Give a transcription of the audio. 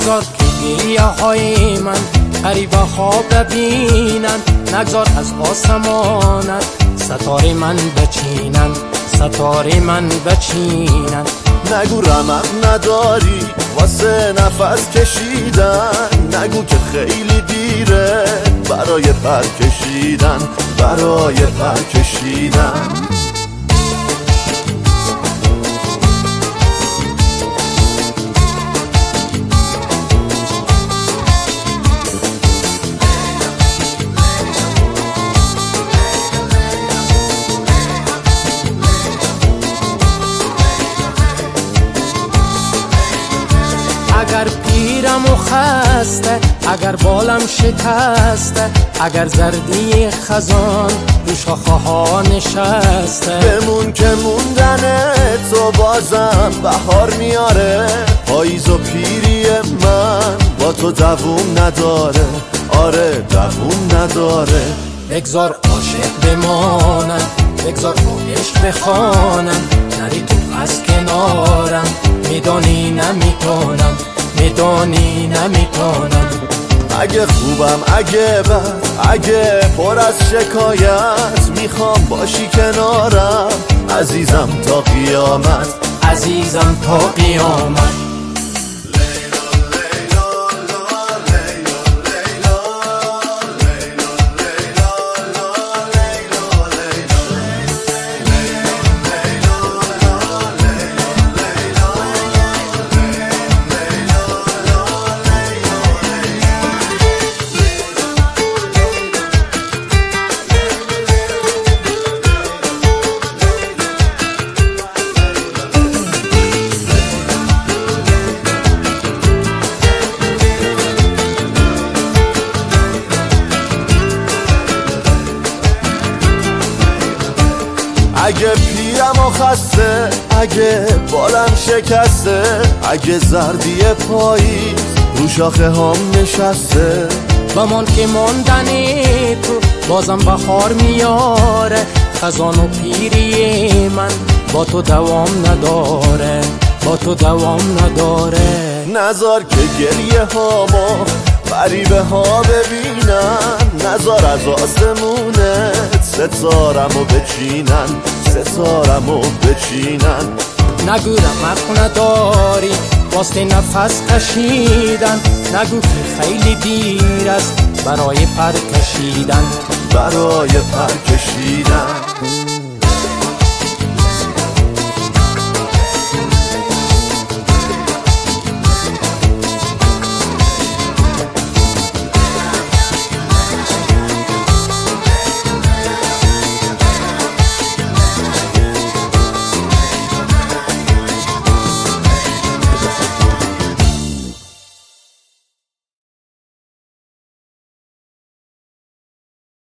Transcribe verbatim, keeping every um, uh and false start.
نگذار که گریه های من غریبه خواب ببینن، نگذار از آسمانت ستاره من بچینن، ستاره من بچینن. نگو رمق نداری واسه نفس کشیدن، نگو که خیلی دیره برای پر کشیدن، برای پر کشیدن. اگر پیرم و خسته، اگر بالم شکسته، اگر زردی خزان رو شاخه ها نشسته، بمون که موندن تو بازم بهار میاره. پاییز و پیری من با تو دووم نداره، آره دووم نداره. بگذار عاشق بمانم، بگذار عشق بخوانم، نری تو از کنارم، میدانی نمیتونم، میدانی نمیتونم. اگه خوبم اگه بد، اگه پر از شکایت، میخوام باشی کنارم عزیزم تا قیامت، عزیزم تا قیامت. اگه پیرم و خسته، اگه بالم شکسته، اگه زردی پاییز رو شاخه هم نشسته، بمان که ماندنی تو بازم بهار میاره. خزان و پیری من با تو دوام نداره، با تو دوام نداره. نذار که گریه هامو غریبه ها ببینن، نذار از آسمونت ستارمو بچینن، ستارمو بچینن. نگو رمق نداری واسه نفس کشیدن، نگو که خیلی دیر است برای پر کشیدن، برای پر کشیدن.